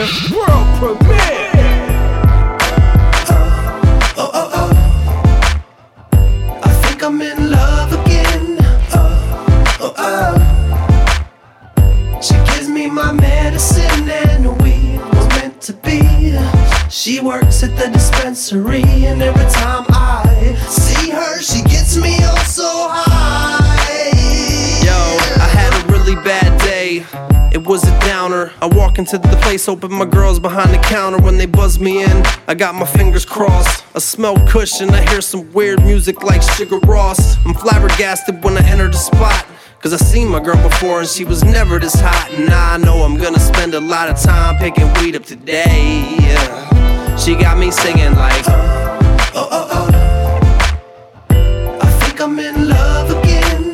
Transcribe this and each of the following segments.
World premiere. I think I'm in love again. She gives me my medicine and we was meant to be. She works at the dispensary and every time I see her, she gets me oh so high. Yo, I had a really bad day. It was a downer. I walk into the place, open my girls behind the counter. When they buzz me in, I got my fingers crossed. I smell kush and I hear some weird music like Sugar Ross. I'm flabbergasted when I enter the spot, cause I seen my girl before and she was never this hot. And now I know I'm gonna spend a lot of time picking weed up today. Yeah. She got me singing like I think I'm in love again.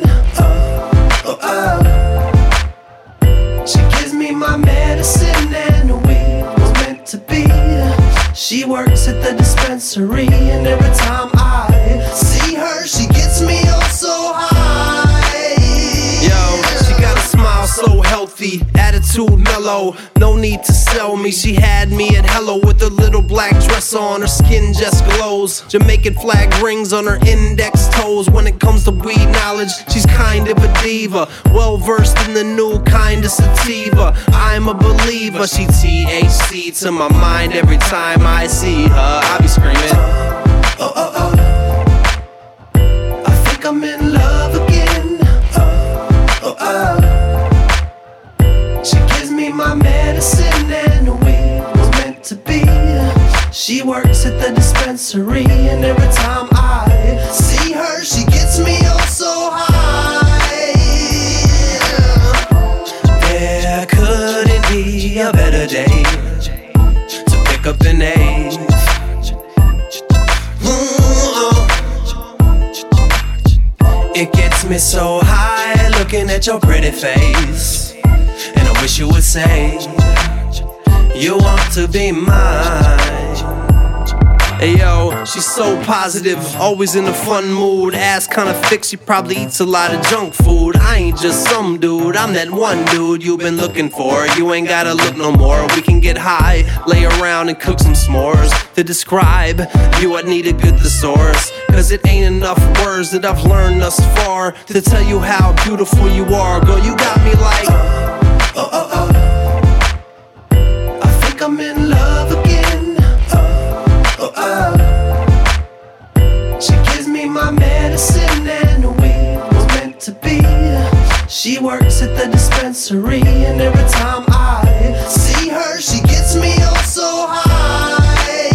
She gives me my medicine and we was meant to be. She works at the dispensary and every time I see her, she gets me oh so high. Yo, she got a smile so healthy, attitude mellow, no need to sell me. She had me at hello with a little black dress on, her skin just glows. Jamaican flag rings on her index toes. When it comes to weed knowledge, she's kind of a diva, well versed in the new kind of sativa. I'm a believer, she THC to my mind every time I see her. I be screaming I think I'm in love again. She gives me my medicine and we was meant to be. She works at the dispensary and every time I see her, she gets me oh so high. there couldn't be a better day to pick up an A. It gets me so high looking at your pretty face, and I wish you would say you want to be mine. Hey yo, she's so positive, always in a fun mood. Ass kinda thick, she probably eats a lot of junk food. I ain't just some dude, I'm that one dude you've been looking for. You ain't gotta look no more, we can get high, lay around and cook some s'mores. To describe you, I'd need a good thesaurus, cause it ain't enough words that I've learned thus far to tell you how beautiful you are. Girl, you got me like I think I'm in love again. She gives me my medicine and we was meant to be. She works at the dispensary and every time I see her, she gets me oh so high.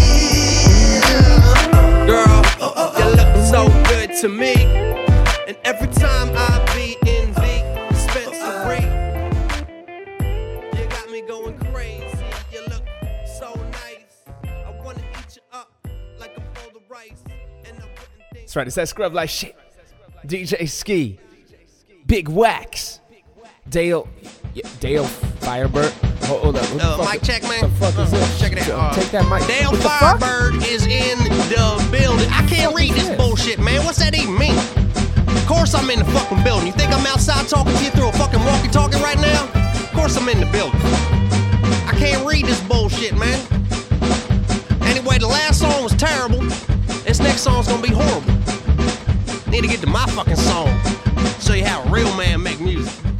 girl, you look so good to me, and every time I be in the dispensary, you got me going crazy. You look so nice, I wanna eat you up like a bowl of rice. That's right, it's that Scrub Like Shit. DJ Ski, Big Wax, Dale Firebird. Hold up. Mic check, man. What the fuck is this? Check it out. Take that mic. Dale What the fuck? Firebird is in the building. I can't read this bullshit, man. What's that even mean? Of course I'm in the fucking building. You think I'm outside talking to you through a fucking walkie-talkie right now? Of course I'm in the building. I can't read this bullshit, man. Anyway, the last song was terrible. This next song's gonna be horrible. Need to get to my fucking song. Show you how a real man make music.